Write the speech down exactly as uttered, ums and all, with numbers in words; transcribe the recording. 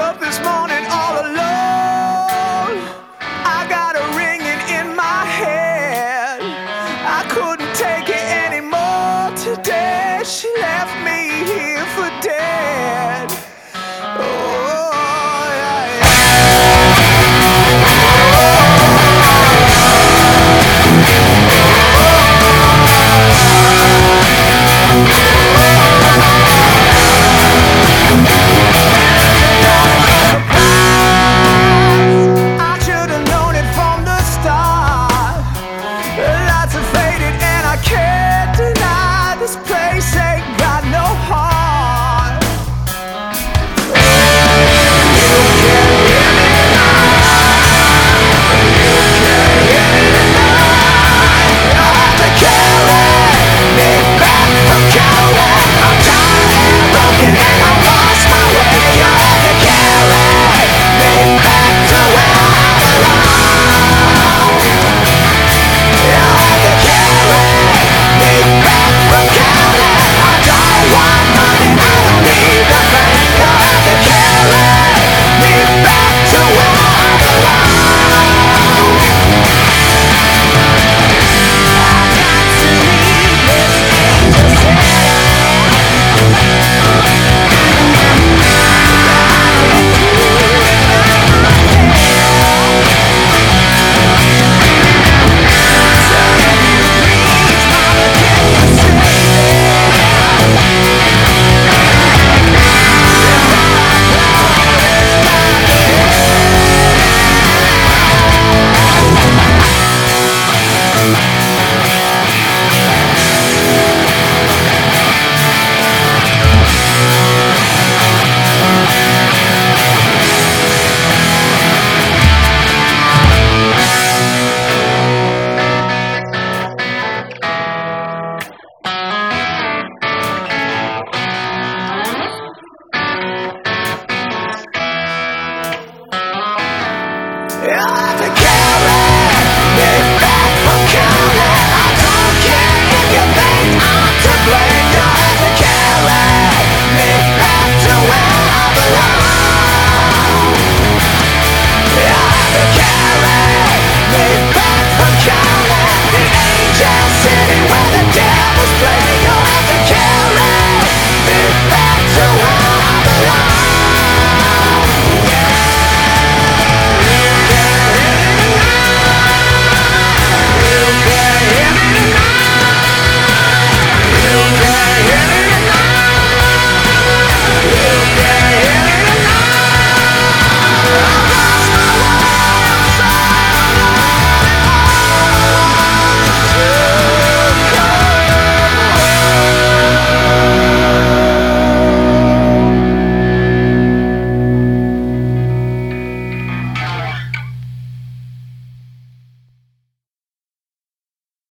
up this morning all alone. I got a ringing in my head. I couldn't take it anymore today. She left me here for dead. Oh, yeah, yeah. I should have known it from the start. The lights are faded and I can't deny this place ain't got no heart. You can hear me now. You can hear me tonight. I have to carry me back from Cali. I'm tired and broken and I lost my way. You have to carry me back to where I belong. You have to carry me back from Cali. I don't want money, I don't need a thing. You have to carry me back to where I belong. I got to leave this angel You have to carry me back from Cali. I don't care if you think I'm to blame.